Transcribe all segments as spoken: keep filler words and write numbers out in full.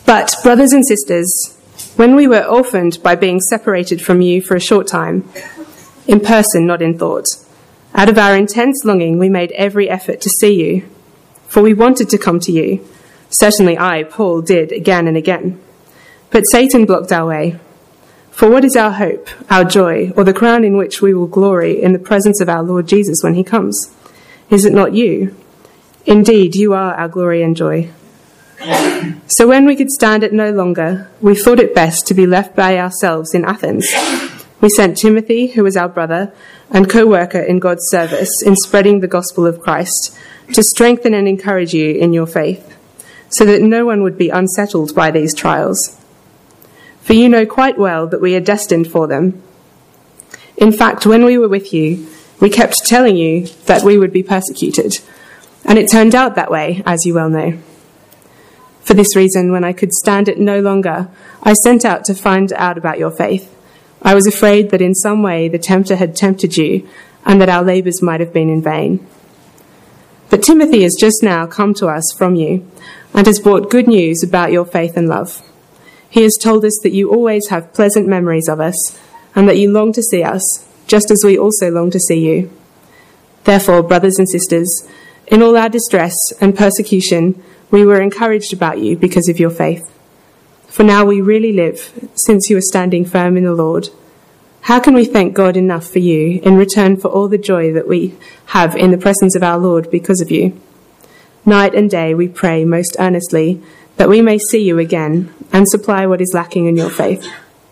But, brothers and sisters, when we were orphaned by being separated from you for a short time, in person, not in thought, out of our intense longing, we made every effort to see you, for we wanted to come to you. Certainly I, Paul, did again and again. But Satan blocked our way. For what is our hope, our joy, or the crown in which we will glory in the presence of our Lord Jesus when he comes? Is it not you? Indeed, you are our glory and joy. So when we could stand it no longer, we thought it best to be left by ourselves in Athens. We sent Timothy, who was our brother and co-worker in God's service in spreading the gospel of Christ, to strengthen and encourage you in your faith, so that no one would be unsettled by these trials. For you know quite well that we are destined for them. In fact, when we were with you, we kept telling you that we would be persecuted, and it turned out that way, as you well know. For this reason, when I could stand it no longer, I sent out to find out about your faith. I was afraid that in some way the tempter had tempted you, and that our labours might have been in vain. But Timothy has just now come to us from you, and has brought good news about your faith and love. He has told us that you always have pleasant memories of us, and that you long to see us, just as we also long to see you. Therefore, brothers and sisters, in all our distress and persecution, we were encouraged about you because of your faith. For now we really live, since you are standing firm in the Lord. How can we thank God enough for you in return for all the joy that we have in the presence of our Lord because of you? Night and day we pray most earnestly that we may see you again and supply what is lacking in your faith.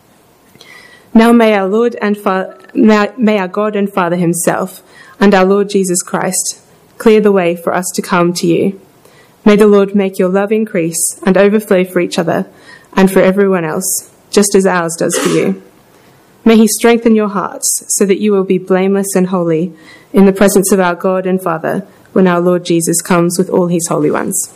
Now may our Lord and Fa- may our God and Father himself and our Lord Jesus Christ clear the way for us to come to you. May the Lord make your love increase and overflow for each other and for everyone else, just as ours does for you. May he strengthen your hearts so that you will be blameless and holy in the presence of our God and Father when our Lord Jesus comes with all his holy ones.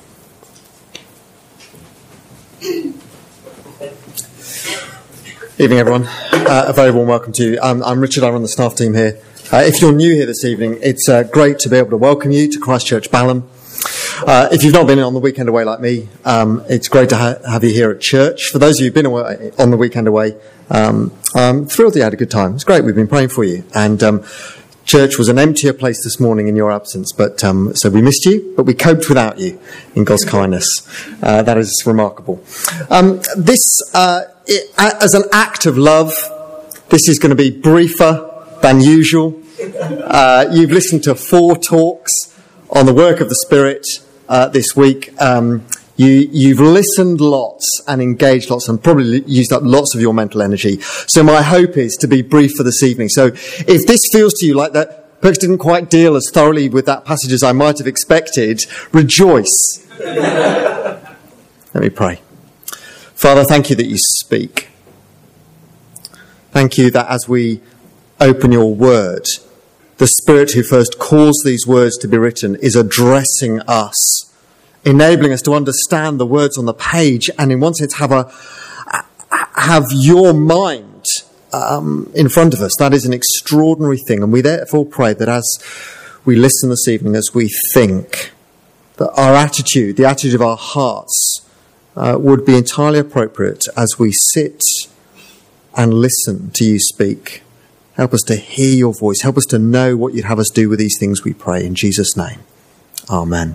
Evening, everyone. Uh, a very warm welcome to you. Um, I'm Richard. I run the staff team here. Uh, if you're new here this evening, it's uh, great to be able to welcome you to Christchurch Balham. Uh, if you've not been on the weekend away like me, um, it's great to ha- have you here at church. For those of you who've been away, on the weekend away, um, I'm thrilled you had a good time. It's great. We've been praying for you. And um, church was an emptier place this morning in your absence, but um, so we missed you, but we coped without you in God's kindness. Uh, that is remarkable. Um, this, uh, it, as an act of love, this is going to be briefer than usual. Uh, you've listened to four talks on the work of the Spirit uh, this week. Um, you, you've listened lots and engaged lots and probably used up lots of your mental energy. So my hope is to be brief for this evening. So if this feels to you like that Perks didn't quite deal as thoroughly with that passage as I might have expected, rejoice. Let me pray. Father, thank you that you speak. Thank you that as we open your word, the Spirit who first caused these words to be written is addressing us, enabling us to understand the words on the page and in one sense have a have your mind um, in front of us. That is an extraordinary thing. And we therefore pray that as we listen this evening, as we think, that our attitude, the attitude of our hearts, uh, would be entirely appropriate as we sit and listen to you speak. Help us to hear your voice. Help us to know what you'd have us do with these things, we pray. In Jesus' name. Amen.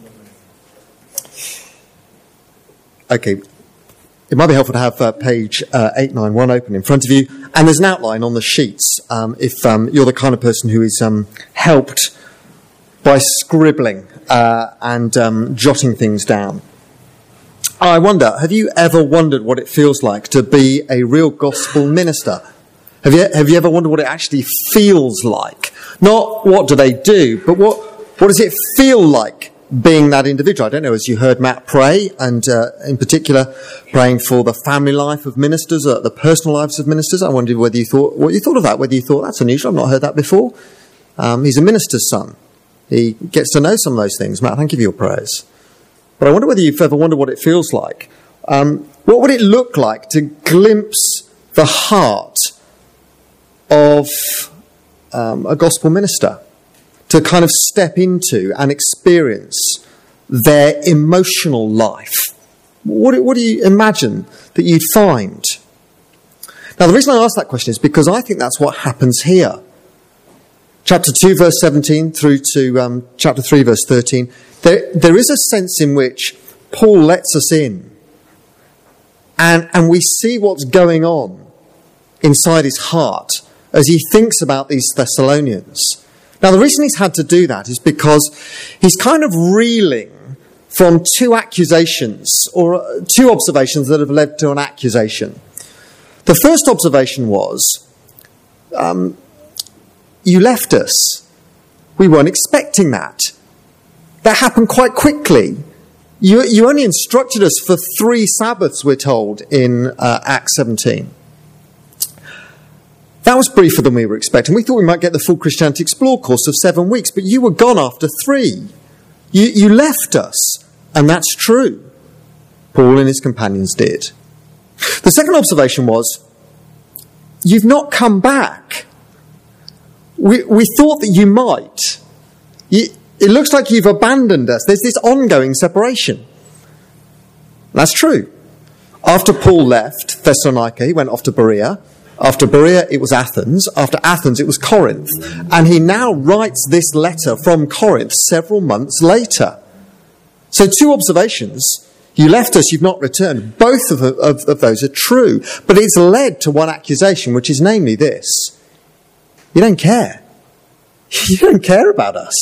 Okay. It might be helpful to have uh, page uh, eight ninety-one open in front of you. And there's an outline on the sheets um, if um, you're the kind of person who is um, helped by scribbling uh, and um, jotting things down. I wonder, have you ever wondered what it feels like to be a real gospel minister? Have you, have you ever wondered what it actually feels like? Not what do they do, but what, what does it feel like being that individual? I don't know, as you heard Matt pray, and uh, in particular praying for the family life of ministers, uh, the personal lives of ministers, I wondered whether you thought, what you thought of that, whether you thought, that's unusual, I've not heard that before. Um, he's a minister's son. He gets to know some of those things. Matt, thank you for your prayers. But I wonder whether you've ever wondered what it feels like. Um, what would it look like to glimpse the heart of um, a gospel minister, to kind of step into and experience their emotional life, What, what do you imagine that you'd find? Now, the reason I ask that question is because I think that's what happens here. Chapter two, verse seventeen, through to um, chapter three, verse thirteen, there, there is a sense in which Paul lets us in, and, and we see what's going on inside his heart as he thinks about these Thessalonians. Now, the reason he's had to do that is because he's kind of reeling from two accusations, or two observations that have led to an accusation. The first observation was, um, you left us. We weren't expecting that. That happened quite quickly. You, you only instructed us for three Sabbaths, we're told, in uh, Acts seventeen. That was briefer than we were expecting. We thought we might get the full Christianity Explored course of seven weeks, but you were gone after three. You, you left us, and that's true. Paul and his companions did. The second observation was, you've not come back. We, we thought that you might. You, it looks like you've abandoned us. There's this ongoing separation. That's true. After Paul left Thessalonica, he went off to Berea. After Berea, it was Athens. After Athens, it was Corinth. And he now writes this letter from Corinth several months later. So two observations. You left us, you've not returned. Both of, of, of those are true. But it's led to one accusation, which is namely this. You don't care. You don't care about us.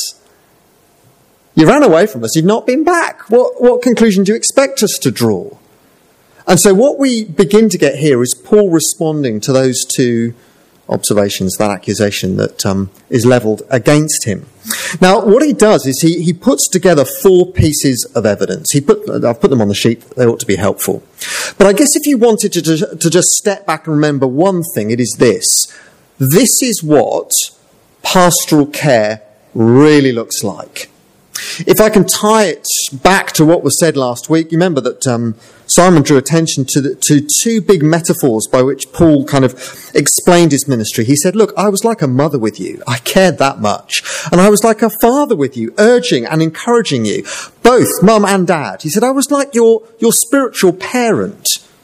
You ran away from us. You've not been back. What, what conclusion do you expect us to draw? And so what we begin to get here is Paul responding to those two observations, that accusation that um, is levelled against him. Now, what he does is he, he puts together four pieces of evidence. He put, I've put them on the sheet. They ought to be helpful. But I guess if you wanted to, to, to just step back and remember one thing, it is this. This is what pastoral care really looks like. If I can tie it back to what was said last week, you remember that um, Simon drew attention to, the, to two big metaphors by which Paul kind of explained his ministry. He said, look, I was like a mother with you. I cared that much. And I was like a father with you, urging and encouraging you, both mum and dad. He said, I was like your, your spiritual parent.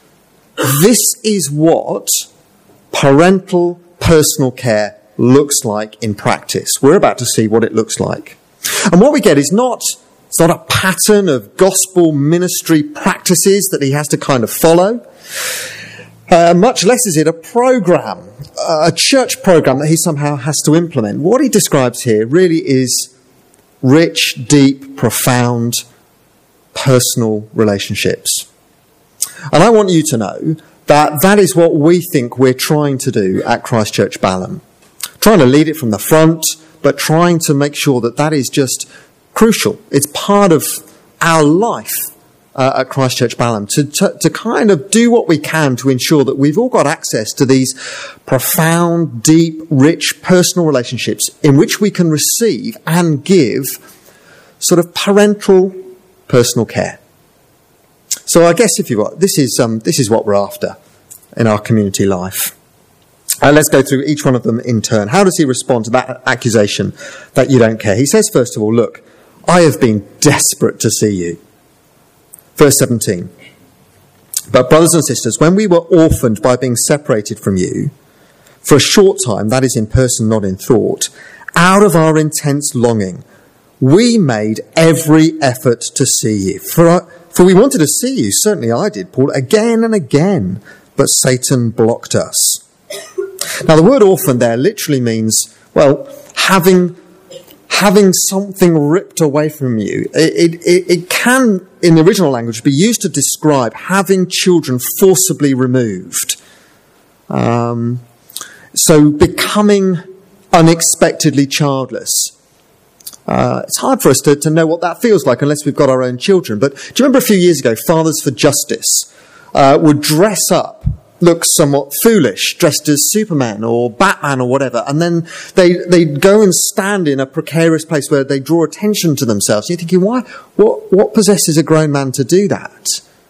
This is what parental personal care looks like in practice. We're about to see what it looks like. And what we get is not, it's not a pattern of gospel ministry practices that he has to kind of follow. Uh, much less is it a program, a church program that he somehow has to implement. What he describes here really is rich, deep, profound, personal relationships. And I want you to know that that is what we think we're trying to do at Christ Church Balham. Trying to lead it from the front, but trying to make sure that that is just crucial. It's part of our life uh, at Christ Church Balham to, to, to kind of do what we can to ensure that we've all got access to these profound, deep, rich personal relationships in which we can receive and give sort of parental personal care. So I guess if you want, this is um, this is what we're after in our community life. Uh, let's go through each one of them in turn. How does he respond to that accusation that you don't care? He says, first of all, look, I have been desperate to see you. Verse seventeen. But brothers and sisters, when we were orphaned by being separated from you, for a short time, that is in person, not in thought, out of our intense longing, we made every effort to see you. For, our, for we wanted to see you, certainly I did, Paul, again and again, but Satan blocked us. Now, the word orphan there literally means, well, having having something ripped away from you. It, it, it can, in the original language, be used to describe having children forcibly removed. Um, so becoming unexpectedly childless. Uh, it's hard for us to, to know what that feels like unless we've got our own children. But do you remember a few years ago, Fathers for Justice uh, would dress up, look somewhat foolish, dressed as Superman or Batman or whatever, and then they they'd go and stand in a precarious place where they draw attention to themselves. And you're thinking, why? What what possesses a grown man to do that?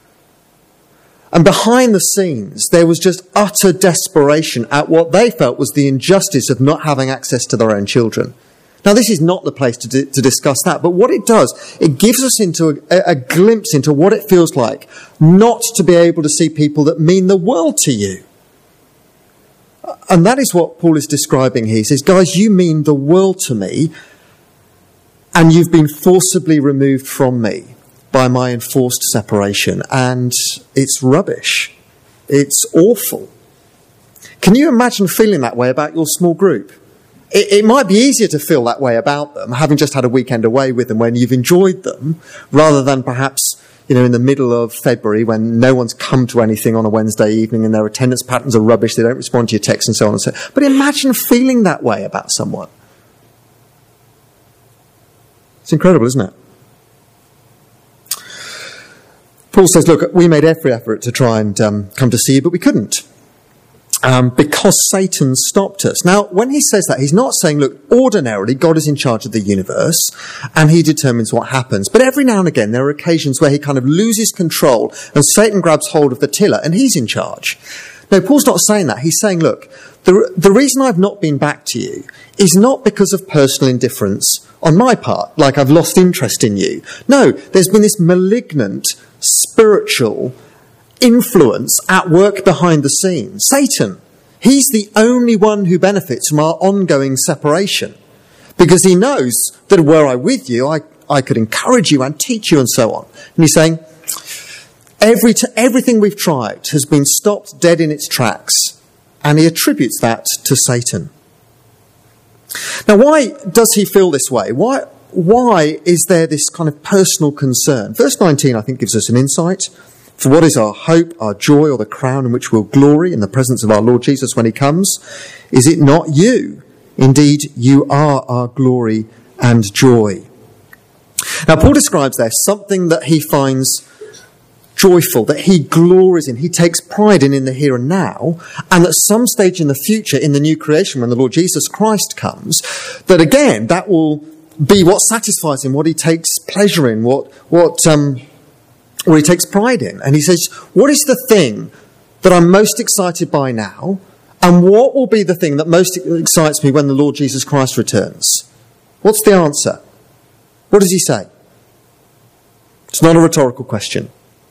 And behind the scenes, there was just utter desperation at what they felt was the injustice of not having access to their own children. Now, this is not the place to, di- to discuss that, but what it does, it gives us into a, a glimpse into what it feels like not to be able to see people that mean the world to you. And that is what Paul is describing here. He says, guys, you mean the world to me, and you've been forcibly removed from me by my enforced separation, and it's rubbish. It's awful. Can you imagine feeling that way about your small group? It, it might be easier to feel that way about them, having just had a weekend away with them when you've enjoyed them, rather than perhaps, you know, in the middle of February when no one's come to anything on a Wednesday evening and their attendance patterns are rubbish, they don't respond to your texts and so on and so on. But imagine feeling that way about someone. It's incredible, isn't it? Paul says, look, we made every effort to try and um, come to see you, but we couldn't. Um, because Satan stopped us. Now, when he says that, he's not saying, look, ordinarily God is in charge of the universe and he determines what happens. But every now and again, there are occasions where he kind of loses control and Satan grabs hold of the tiller and he's in charge. No, Paul's not saying that. He's saying, look, the, the reason I've not been back to you is not because of personal indifference on my part, like I've lost interest in you. No, there's been this malignant, spiritual influence at work behind the scenes. Satan, he's the only one who benefits from our ongoing separation because he knows that were I with you, I, I could encourage you and teach you and so on. And he's saying, every t- everything we've tried has been stopped dead in its tracks, and he attributes that to Satan. Now, why does he feel this way? Why, why is there this kind of personal concern? Verse nineteen, I think, gives us an insight. For what is our hope, our joy, or the crown in which we'll glory in the presence of our Lord Jesus when he comes? Is it not you? Indeed, you are our glory and joy. Now, Paul describes there something that he finds joyful, that he glories in, he takes pride in in the here and now, and at some stage in the future, in the new creation, when the Lord Jesus Christ comes, that again, that will be what satisfies him, what he takes pleasure in, what, what, um, or he takes pride in. And he says, what is the thing that I'm most excited by now? And what will be the thing that most excites me when the Lord Jesus Christ returns? What's the answer? What does he say? It's not a rhetorical question.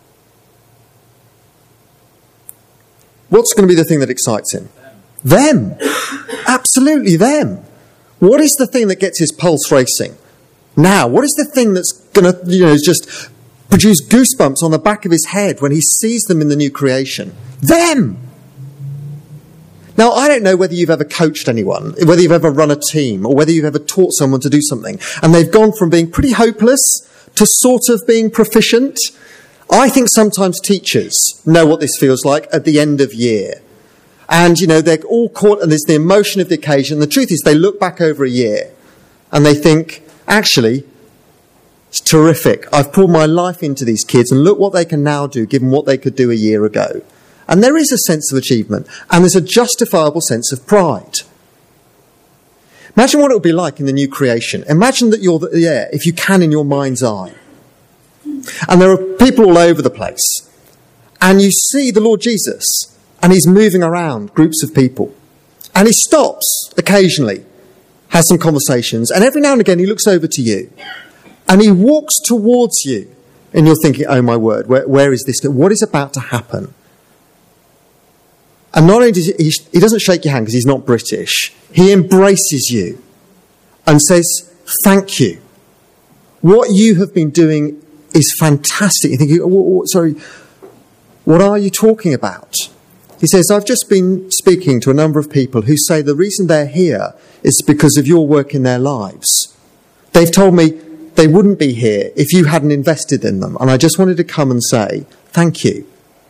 What's going to be the thing that excites him? Them. Absolutely them. What is the thing that gets his pulse racing? Now, what is the thing that's going to, you know, just produce goosebumps on the back of his head when he sees them in the new creation? Them! Now, I don't know whether you've ever coached anyone, whether you've ever run a team, or whether you've ever taught someone to do something, and they've gone from being pretty hopeless to sort of being proficient. I think sometimes teachers know what this feels like at the end of year. And, you know, they're all caught, and there's the emotion of the occasion. The truth is they look back over a year and they think, actually, it's terrific. I've poured my life into these kids and look what they can now do given what they could do a year ago. And there is a sense of achievement and there's a justifiable sense of pride. Imagine what it would be like in the new creation. Imagine that you're there, if you can, in your mind's eye. And there are people all over the place. And you see the Lord Jesus and he's moving around groups of people. And he stops occasionally, has some conversations, and every now and again he looks over to you. And he walks towards you. And you're thinking, oh my word, where, where is this? What is about to happen? And not only does he, he doesn't shake your hand because he's not British. He embraces you and says, thank you. What you have been doing is fantastic. You're thinking, oh, oh, sorry, what are you talking about? He says, I've just been speaking to a number of people who say the reason they're here is because of your work in their lives. They've told me they wouldn't be here if you hadn't invested in them. And I just wanted to come and say, thank you.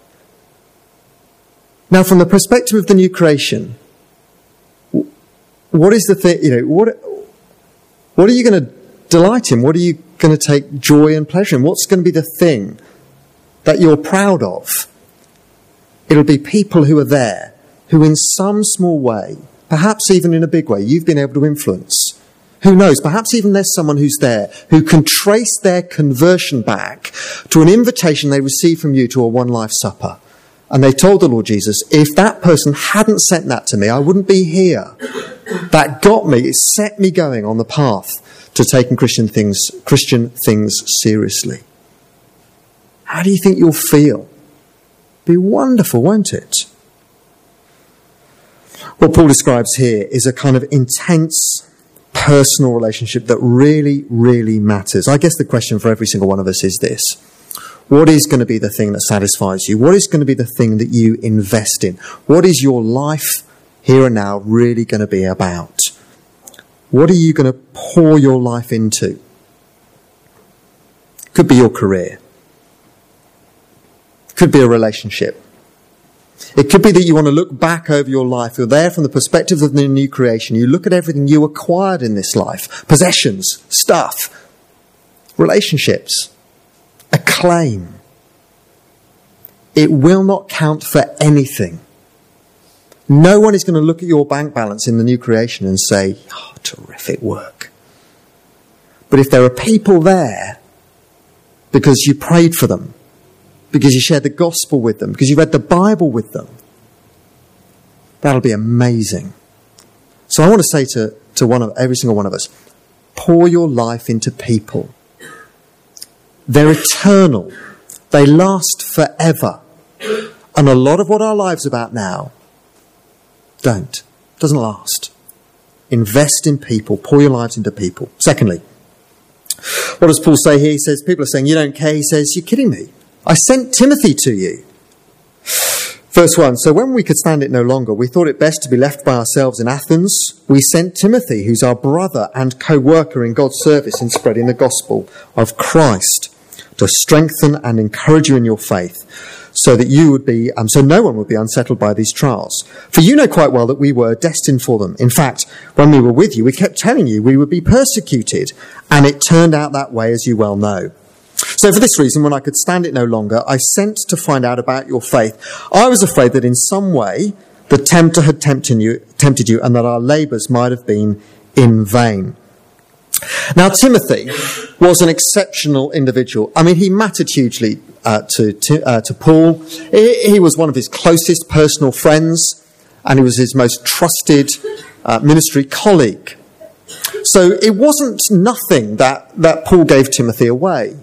Now, from the perspective of the new creation, what is the thing, you know, what, what are you going to delight in? What are you going to take joy and pleasure in? What's going to be the thing that you're proud of? It'll be people who are there, who in some small way, perhaps even in a big way, you've been able to influence. Who knows? Perhaps even there's someone who's there who can trace their conversion back to an invitation they received from you to a One Life supper. And they told the Lord Jesus, if that person hadn't sent that to me, I wouldn't be here. that got me, it set me going on the path to taking Christian things, Christian things seriously. How do you think you'll feel? Be wonderful, won't it? What Paul describes here is a kind of intense personal relationship that really, really matters. I guess the question for every single one of us is this. What is going to be the thing that satisfies you? What is going to be the thing that you invest in? What is your life here and now really going to be about? What are you going to pour your life into? Could be your career. Could be a relationship. It could be that you want to look back over your life. You're there from the perspective of the new creation. You look at everything you acquired in this life. Possessions, stuff, relationships, acclaim. It will not count for anything. No one is going to look at your bank balance in the new creation and say, oh, terrific work. But if there are people there because you prayed for them, because you shared the gospel with them, because you read the Bible with them, that'll be amazing. So I want to say to, to one of every single one of us, pour your life into people. They're eternal. They last forever. And a lot of what our lives are about now don't. Doesn't last. Invest in people. Pour your lives into people. Secondly, what does Paul say here? He says, people are saying, you don't care. He says, you're kidding me. I sent Timothy to you. Verse one, so when we could stand it no longer, we thought it best to be left by ourselves in Athens. We sent Timothy, who's our brother and co-worker in God's service in spreading the gospel of Christ, to strengthen and encourage you in your faith, so that you would be, um, so no one would be unsettled by these trials. For you know quite well that we were destined for them. In fact, when we were with you, we kept telling you we would be persecuted, and it turned out that way, as you well know. So for this reason, when I could stand it no longer, I sent to find out about your faith. I was afraid that in some way the tempter had tempted you, tempted you, and that our labours might have been in vain. Now, Timothy was an exceptional individual. I mean, he mattered hugely uh, to to, uh, to Paul. He, he was one of his closest personal friends, and he was his most trusted uh, ministry colleague. So it wasn't nothing that, that Paul gave Timothy away.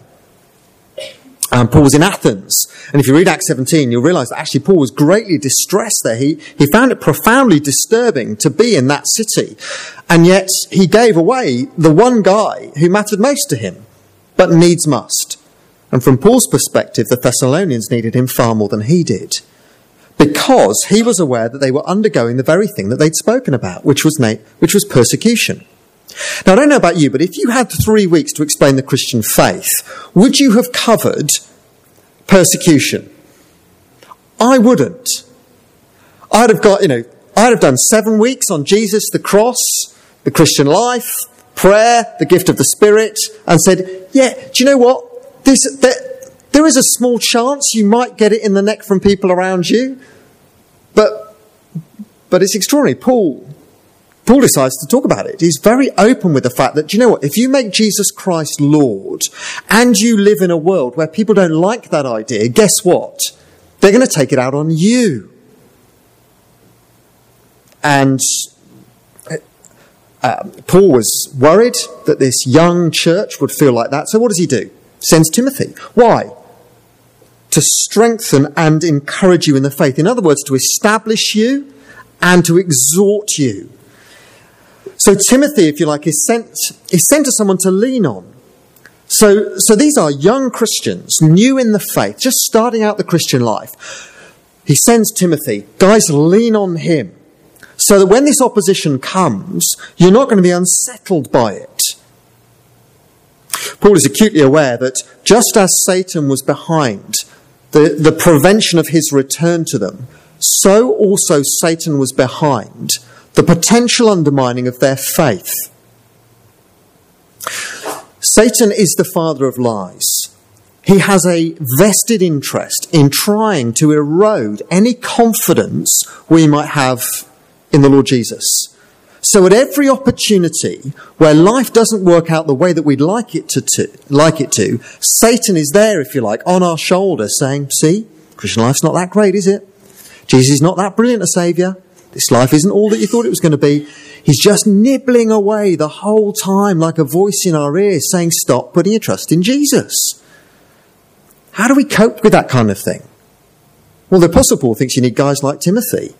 Um, Paul was in Athens, and if you read Acts seventeen, you'll realise that actually Paul was greatly distressed there. He, he found it profoundly disturbing to be in that city, and yet he gave away the one guy who mattered most to him, but needs must. And from Paul's perspective, the Thessalonians needed him far more than he did, because he was aware that they were undergoing the very thing that they'd spoken about, which was na- which was persecution. Now, I don't know about you, but if you had three weeks to explain the Christian faith, would you have covered persecution? I wouldn't. I'd have got, you know, I'd have done seven weeks on Jesus, the cross, the Christian life, prayer, the gift of the Spirit, and said, yeah, do you know what? This, there, there is a small chance you might get it in the neck from people around you, but, but it's extraordinary. Paul... Paul decides to talk about it. He's very open with the fact that, do you know what, if you make Jesus Christ Lord and you live in a world where people don't like that idea, guess what? They're going to take it out on you. And uh, Paul was worried that this young church would feel like that. So what does he do? Sends Timothy. Why? To strengthen and encourage you in the faith. In other words, to establish you and to exhort you. So Timothy, if you like, is sent, is sent to someone to lean on. So, so these are young Christians, new in the faith, just starting out the Christian life. He sends Timothy, guys, lean on him, so that when this opposition comes, you're not going to be unsettled by it. Paul is acutely aware that just as Satan was behind the, the prevention of his return to them, so also Satan was behind the potential undermining of their faith. Satan is the father of lies. He has a vested interest in trying to erode any confidence we might have in the Lord Jesus. So at every opportunity where life doesn't work out the way that we'd like it to, to like it to, Satan is there, if you like, on our shoulder saying, see, Christian life's not that great, is it? Jesus is not that brilliant a saviour. This life isn't all that you thought it was going to be. He's just nibbling away the whole time like a voice in our ears saying, stop putting your trust in Jesus. How do we cope with that kind of thing? Well, the Apostle Paul thinks you need guys like Timothy.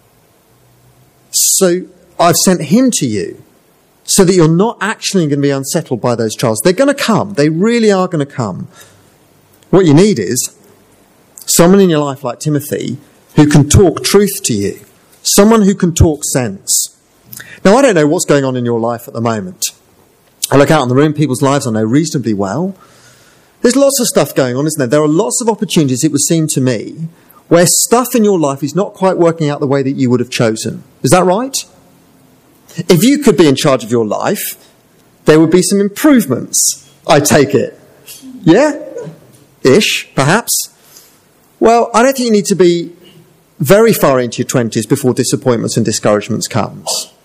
So I've sent him to you so that you're not actually going to be unsettled by those trials. They're going to come. They really are going to come. What you need is someone in your life like Timothy who can talk truth to you. Someone who can talk sense. Now, I don't know what's going on in your life at the moment. I look out in the room, people's lives I know reasonably well. There's lots of stuff going on, isn't there? There are lots of opportunities, it would seem to me, where stuff in your life is not quite working out the way that you would have chosen. Is that right? If you could be in charge of your life, there would be some improvements, I take it. Yeah? Ish, perhaps. Well, I don't think you need to be very far into your twenties before disappointments and discouragements comes.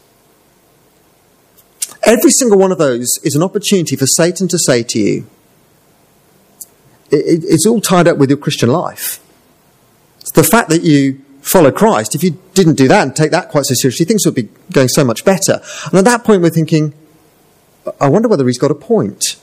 Every single one of those is an opportunity for Satan to say to you, it, it, it's all tied up with your Christian life. It's the fact that you follow Christ, if you didn't do that and take that quite so seriously, things would be going so much better. And at that point we're thinking, I wonder whether he's got a point.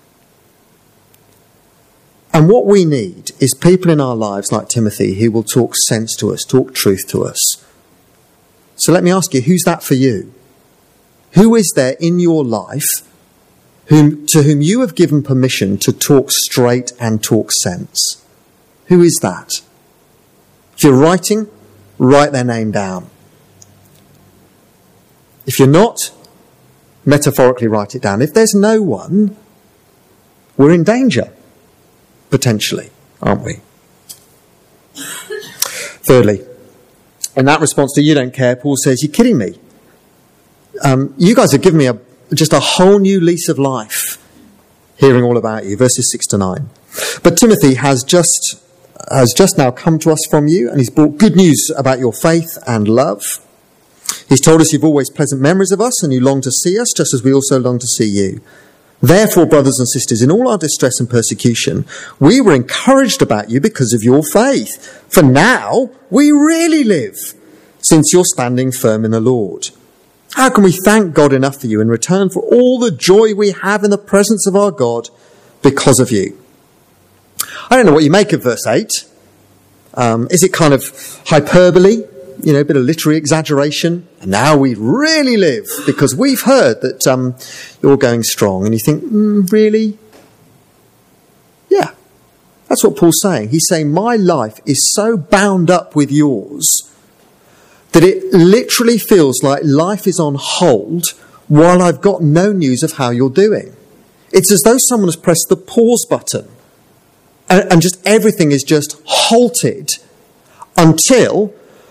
And what we need is people in our lives like Timothy who will talk sense to us, talk truth to us. So let me ask you, who's that for you? Who is there in your life whom, to whom you have given permission to talk straight and talk sense? Who is that? If you're writing, write their name down. If you're not, metaphorically write it down. If there's no one, we're in danger. Potentially, aren't we? Thirdly, in that response to you don't care, Paul says, you're kidding me. Um, you guys have given me a, just a whole new lease of life, hearing all about you, verses six to nine. But Timothy has just, has just now come to us from you, and he's brought good news about your faith and love. He's told us you've always pleasant memories of us, and you long to see us, just as we also long to see you. Therefore, brothers and sisters, in all our distress and persecution, we were encouraged about you because of your faith. For now, we really live, since you're standing firm in the Lord. How can we thank God enough for you in return for all the joy we have in the presence of our God because of you? I don't know what you make of verse eight. Um, is it kind of hyperbole? You know, a bit of literary exaggeration. And now we really live because we've heard that um, you're going strong. And you think, mm, really? Yeah, that's what Paul's saying. He's saying my life is so bound up with yours that it literally feels like life is on hold while I've got no news of how you're doing. It's as though someone has pressed the pause button and, and just everything is just halted until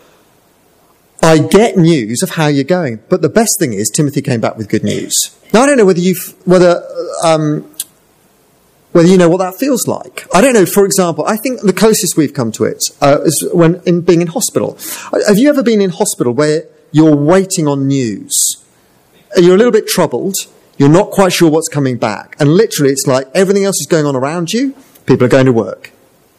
I get news of how you're going. But the best thing is Timothy came back with good news. Now, I don't know whether you've, whether, um, whether you know what that feels like. I don't know, for example, I think the closest we've come to it uh, is when in being in hospital. Have you ever been in hospital where you're waiting on news? You're a little bit troubled. You're not quite sure what's coming back. And literally it's like everything else is going on around you. People are going to work.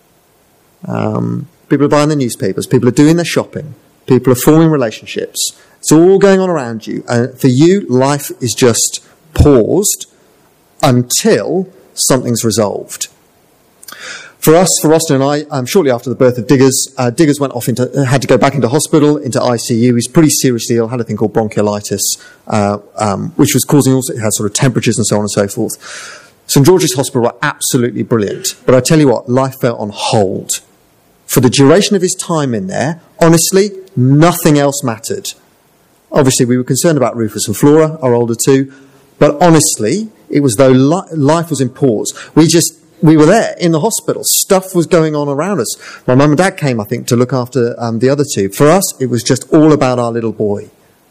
Um, people are buying the newspapers. People are doing their shopping. People are forming relationships. It's all going on around you. And for you, life is just paused until something's resolved. For us, for Austin and I, um, shortly after the birth of Diggers, uh, Diggers went off into, had to go back into hospital, into I C U. He's pretty seriously ill, had a thing called bronchiolitis, uh, um, which was causing also, it had sort of temperatures and so on and so forth. St George's Hospital were absolutely brilliant. But I tell you what, life fell on hold. For the duration of his time in there, honestly, nothing else mattered. Obviously, we were concerned about Rufus and Flora, our older two, but honestly, it was though li- life was in pause. We just, we were there in the hospital. Stuff was going on around us. My mum and dad came, I think, to look after um, the other two. For us, it was just all about our little boy.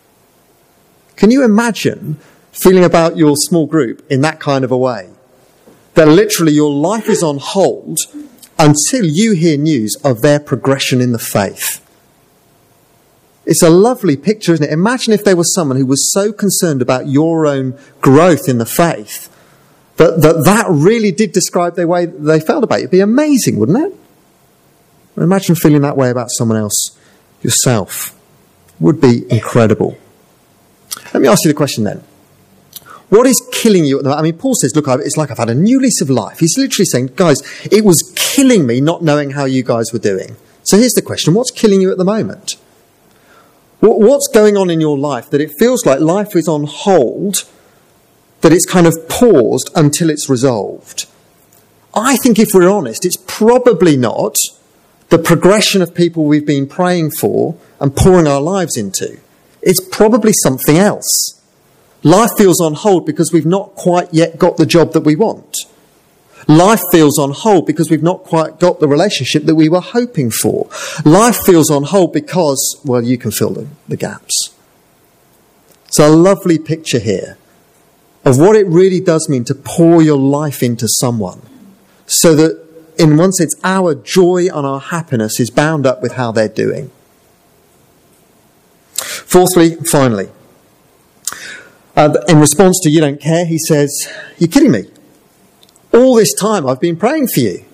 Can you imagine feeling about your small group in that kind of a way? That literally your life is on hold until you hear news of their progression in the faith. It's a lovely picture, isn't it? Imagine if there was someone who was so concerned about your own growth in the faith that that, that really did describe the way they felt about you. It'd be amazing, wouldn't it? Imagine feeling that way about someone else yourself. would be incredible. Let me ask you the question then. What is killing you at the moment? I mean, Paul says, look, it's like I've had a new lease of life. He's literally saying, guys, it was killing me not knowing how you guys were doing. So here's the question. What's killing you at the moment? What's going on in your life that it feels like life is on hold, that it's kind of paused until it's resolved? I think if we're honest, it's probably not the progression of people we've been praying for and pouring our lives into. It's probably something else. Life feels on hold because we've not quite yet got the job that we want. Life feels on hold because we've not quite got the relationship that we were hoping for. Life feels on hold because, well, you can fill the, the gaps. It's a lovely picture here of what it really does mean to pour your life into someone, so that, in one sense, our joy and our happiness is bound up with how they're doing. Fourthly, finally, uh, in response to you don't care, he says, you're kidding me. All this time I've been praying for you.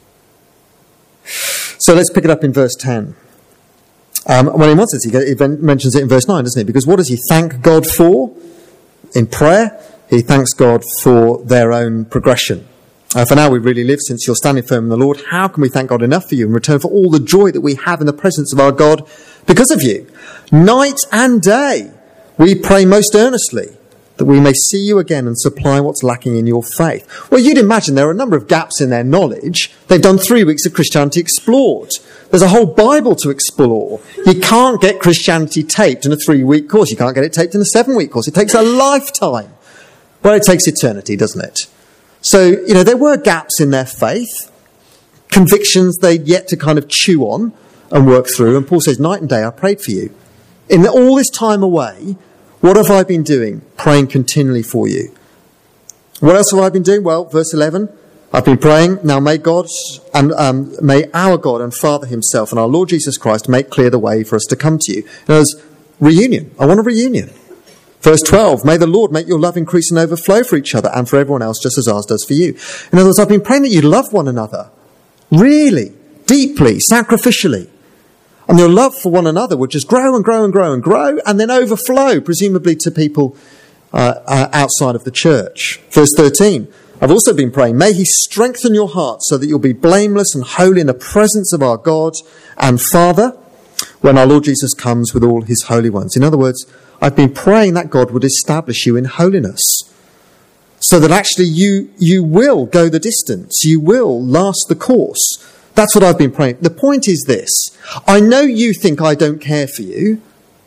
So let's pick it up in verse ten. Um, well, in one sense, he mentions it in verse nine, doesn't he? Because what does he thank God for in prayer? He thanks God for their own progression. Uh, for now we really live, since you're standing firm in the Lord. How can we thank God enough for you in return for all the joy that we have in the presence of our God because of you? Night and day we pray most earnestly that we may see you again and supply what's lacking in your faith. Well, you'd imagine there are a number of gaps in their knowledge. They've done three weeks of Christianity Explored. There's a whole Bible to explore. You can't get Christianity taped in a three-week course. You can't get it taped in a seven-week course. It takes a lifetime. Well, it takes eternity, doesn't it? So, you know, there were gaps in their faith, convictions they'd yet to kind of chew on and work through. And Paul says, night and day I prayed for you. In all this time away, what have I been doing? Praying continually for you. What else have I been doing? Well, verse eleven, I've been praying. Now may God and um, may our God and Father himself and our Lord Jesus Christ make clear the way for us to come to you. In other words, reunion. I want a reunion. Verse twelve, may the Lord make your love increase and overflow for each other and for everyone else, just as ours does for you. In other words, I've been praying that you love one another. Really, deeply, sacrificially. And your love for one another would just grow and grow and grow and grow and then overflow, presumably to people uh, uh, outside of the church. Verse thirteen, I've also been praying, may he strengthen your heart so that you'll be blameless and holy in the presence of our God and Father when our Lord Jesus comes with all his holy ones. In other words, I've been praying that God would establish you in holiness so that actually you, you will go the distance. You will last the course. That's what I've been praying. The point is this. I know you think I don't care for you,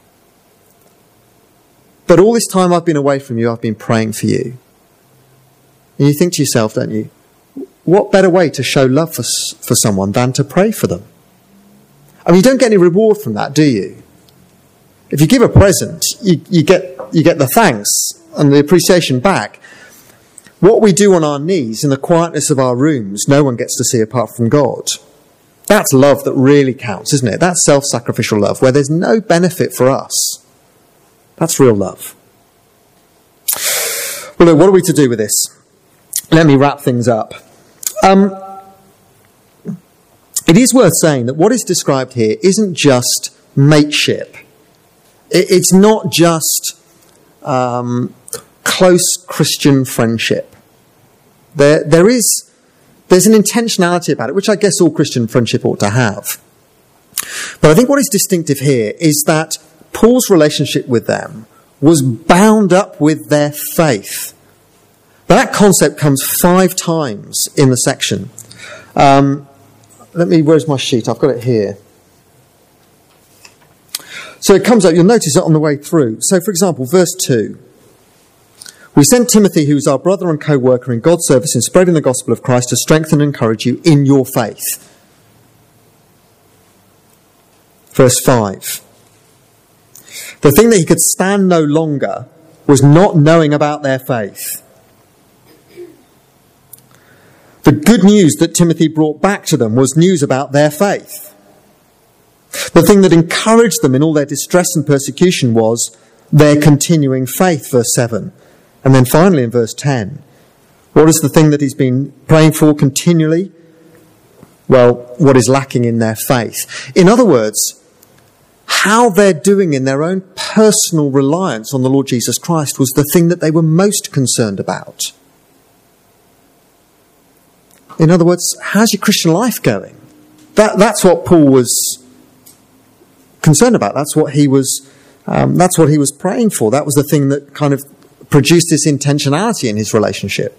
but all this time I've been away from you, I've been praying for you. And you think to yourself, don't you, what better way to show love for, for someone than to pray for them? I mean, you don't get any reward from that, do you? If you give a present, you, you get you get the thanks and the appreciation back. What we do on our knees in the quietness of our rooms, no one gets to see apart from God. That's love that really counts, isn't it? That's self-sacrificial love, where there's no benefit for us. That's real love. Well, look, what are we to do with this? Let me wrap things up. Um, it is worth saying that what is described here isn't just mateship. It, it's not just um, close Christian friendship. There, there is, there's an intentionality about it, which I guess all Christian friendship ought to have. But I think what is distinctive here is that Paul's relationship with them was bound up with their faith. That concept comes five times in the section. Um, let me, where's my sheet? I've got it here. So it comes up, you'll notice it on the way through. So, for example, verse two. We sent Timothy, who is our brother and co-worker in God's service in spreading the gospel of Christ, to strengthen and encourage you in your faith. Verse five. The thing that he could stand no longer was not knowing about their faith. The good news that Timothy brought back to them was news about their faith. The thing that encouraged them in all their distress and persecution was their continuing faith, verse seven. And then finally in verse ten, what is the thing that he's been praying for continually? Well, what is lacking in their faith? In other words, how they're doing in their own personal reliance on the Lord Jesus Christ was the thing that they were most concerned about. In other words, how's your Christian life going? That, that's what Paul was concerned about. That's what he was, um, that's what he was praying for. That was the thing that kind of produced this intentionality in his relationship.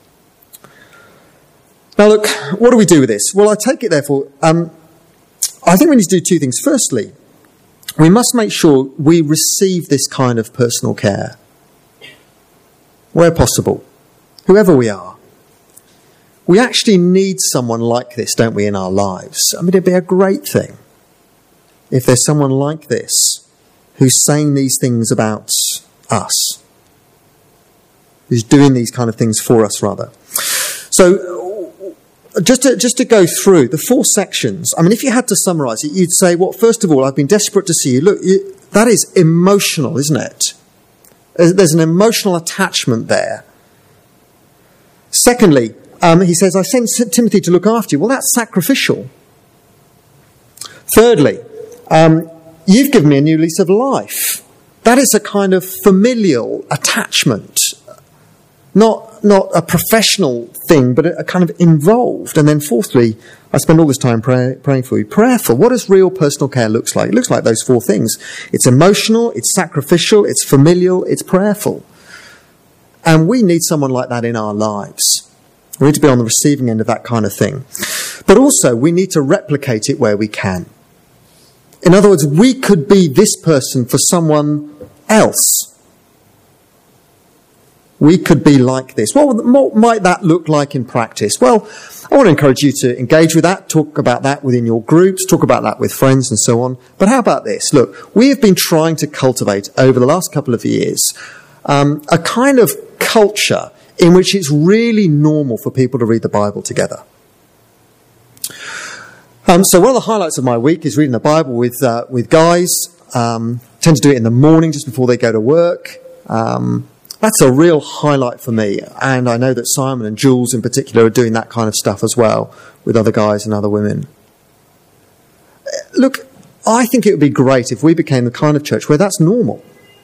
Now look, what do we do with this? Well, I take it therefore, um, I think we need to do two things. Firstly, we must make sure we receive this kind of personal care where possible, whoever we are. We actually need someone like this, don't we, in our lives? I mean, it'd be a great thing if there's someone like this who's saying these things about us, who's doing these kind of things for us, rather. So, just to, just to go through the four sections, I mean, if you had to summarise it, you'd say, well, first of all, I've been desperate to see you. Look, you, that is emotional, isn't it? There's an emotional attachment there. Secondly, Um, he says, I sent Timothy to look after you. Well, that's sacrificial. Thirdly, um, you've given me a new lease of life. That is a kind of familial attachment. Not, not a professional thing, but a, a kind of involved. And then fourthly, I spend all this time pray, praying for you. Prayerful. What does real personal care look like? It looks like those four things. It's emotional, it's sacrificial, it's familial, it's prayerful. And we need someone like that in our lives. We need to be on the receiving end of that kind of thing. But also, we need to replicate it where we can. In other words, we could be this person for someone else. We could be like this. Well, what might that look like in practice? Well, I want to encourage you to engage with that, talk about that within your groups, talk about that with friends and so on. But how about this? Look, we have been trying to cultivate over the last couple of years um, a kind of culture in which it's really normal for people to read the Bible together. Um, so one of the highlights of my week is reading the Bible with uh, with guys. Um, tend to do it in the morning just before they go to work. Um, that's a real highlight for me. And I know that Simon and Jules in particular are doing that kind of stuff as well with other guys and other women. Look, I think it would be great if we became the kind of church where that's normal.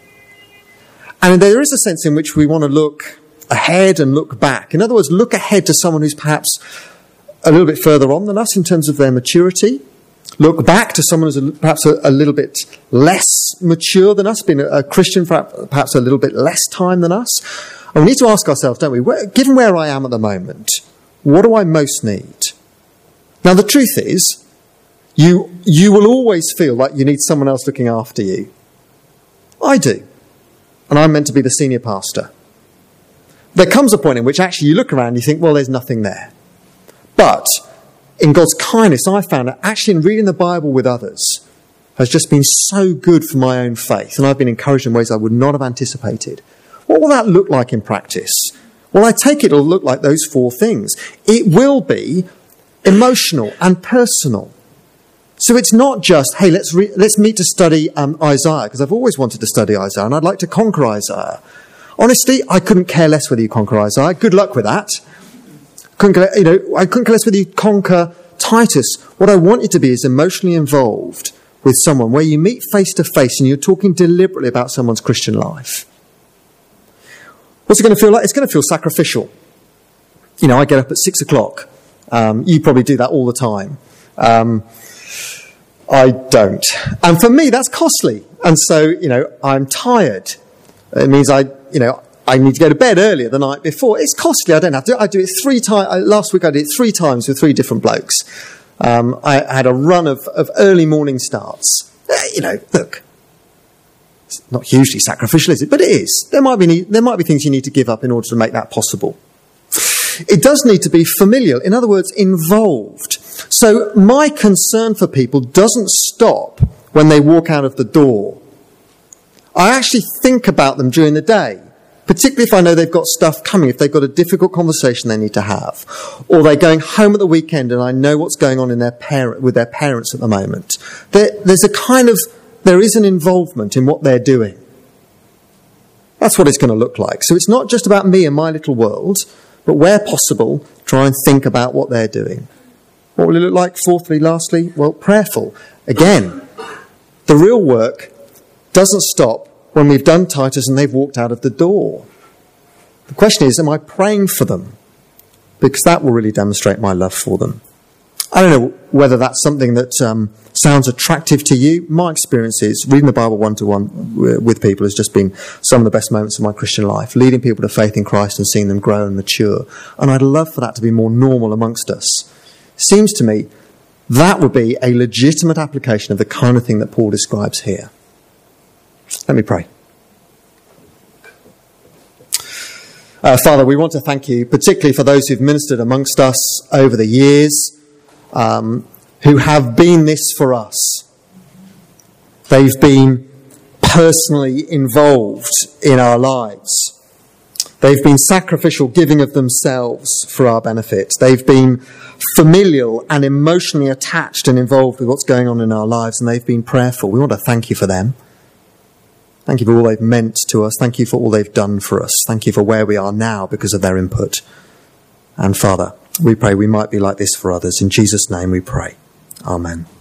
And there is a sense in which we want to look ahead and look back. In other words, look ahead to someone who's perhaps a little bit further on than us in terms of their maturity. Look back to someone who's a, perhaps a, a little bit less mature than us, been a, a Christian for perhaps a little bit less time than us. And we need to ask ourselves, don't we, where, given where I am at the moment, what do I most need? Now, the truth is, you you will always feel like you need someone else looking after you. I do. And I'm meant to be the senior pastor. There comes a point in which actually you look around and you think, well, there's nothing there. But in God's kindness, I found that actually in reading the Bible with others has just been so good for my own faith. And I've been encouraged in ways I would not have anticipated. What will that look like in practice? Well, I take it it'll look like those four things. It will be emotional and personal. So it's not just, hey, let's re- let's meet to study um, Isaiah, because I've always wanted to study Isaiah and I'd like to conquer Isaiah. Honestly, I couldn't care less whether you conquer Isaiah. Good luck with that. Couldn't care, you know, I couldn't care less whether you conquer Titus. What I want you to be is emotionally involved with someone where you meet face to face and you're talking deliberately about someone's Christian life. What's it going to feel like? It's going to feel sacrificial. You know, I get up at six o'clock. Um, you probably do that all the time. Um, I don't. And for me, that's costly. And so, you know, I'm tired. It means I, you know, I need to go to bed earlier the night before. It's costly. I don't have to. I do it three times. Last week I did it three times with three different blokes. Um, I had a run of, of early morning starts. Uh, you know, look, it's not hugely sacrificial, is it? But it is. There might be there might be things you need to give up in order to make that possible. It does need to be familial. In other words, involved. So my concern for people doesn't stop when they walk out of the door. I actually think about them during the day, particularly if I know they've got stuff coming, if they've got a difficult conversation they need to have, or they're going home at the weekend and I know what's going on in their parent, with their parents at the moment. There, there's a kind of, there is an involvement in what they're doing. That's what it's going to look like. So it's not just about me and my little world, but where possible, try and think about what they're doing. What will it look like? Fourthly, lastly, well, prayerful. Again, The real work doesn't stop when we've done Titus and they've walked out of the door. The question is, am I praying for them? Because that will really demonstrate my love for them. I don't know whether that's something that um, sounds attractive to you. My experience is reading the Bible one-to-one with people has just been some of the best moments of my Christian life, leading people to faith in Christ and seeing them grow and mature. And I'd love for that to be more normal amongst us. Seems to me that would be a legitimate application of the kind of thing that Paul describes here. Let me pray. Uh, Father, we want to thank you, particularly for those who've ministered amongst us over the years, um, who have been this for us. They've been personally involved in our lives. They've been sacrificial, giving of themselves for our benefit. They've been familial and emotionally attached and involved with what's going on in our lives, and they've been prayerful. We want to thank you for them. Thank you for all they've meant to us. Thank you for all they've done for us. Thank you for where we are now because of their input. And Father, we pray we might be like this for others. In Jesus' name we pray. Amen.